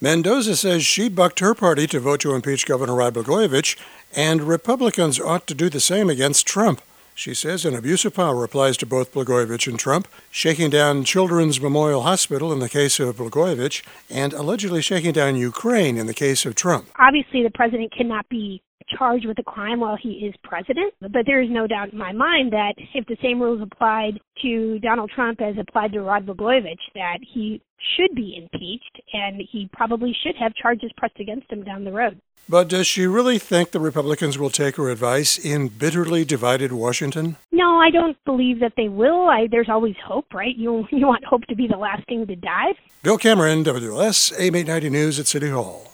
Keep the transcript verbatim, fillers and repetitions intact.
Mendoza says she bucked her party to vote to impeach Governor Rod Blagojevich, and Republicans ought to do the same against Trump. She says an abuse of power applies to both Blagojevich and Trump, shaking down Children's Memorial Hospital in the case of Blagojevich, and allegedly shaking down Ukraine in the case of Trump. Obviously, the president cannot be charged with a crime while he is president, but there is no doubt in my mind that if the same rules applied to Donald Trump as applied to Rod Blagojevich, that he should be impeached, and he probably should have charges pressed against him down the road. But does she really think the Republicans will take her advice in bitterly divided Washington? No, I don't believe that they will. I, there's always hope, right? You, you want hope to be the last thing to die. Bill Cameron, W L S, A M eight ninety News at City Hall.